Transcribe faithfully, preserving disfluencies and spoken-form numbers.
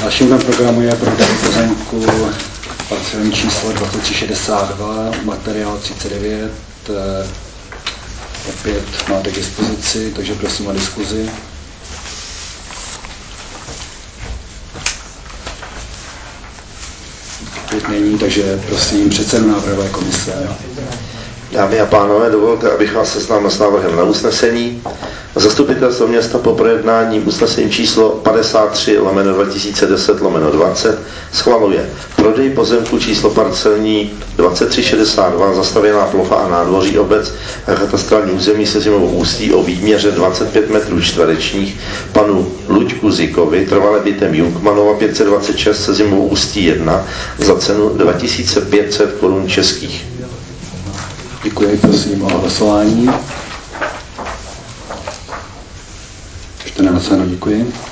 Dalším na programu je prodej pozemku parcelní číslo dvacet tři šedesát dva, materiál třicet devět. Opět máte k dispozici, takže prosím o diskuzi. Opět není, takže prosím předsedu návrhové komise. Dámy a pánové, dovolte, abych vás seznámil s návrhem na usnesení. Zastupitelstvo města po projednání usnesení číslo padesát tři lomeno dva tisíce deset lomeno dvacet schvaluje prodej pozemku číslo parcelní dvacet tři šedesát dva, zastavěná plocha a nádvoří obec a katastrální území se Zimovou Ústí o výměře dvacet pět metrů čtverečních panu Luďku Zikovi, trvale bytem Jungmanova pět set dvacet šest se Zimovou Ústí jedna za cenu dva tisíce pět set korun českých. Děkuji, prosím o hlasování. čtrnáct, děkuji.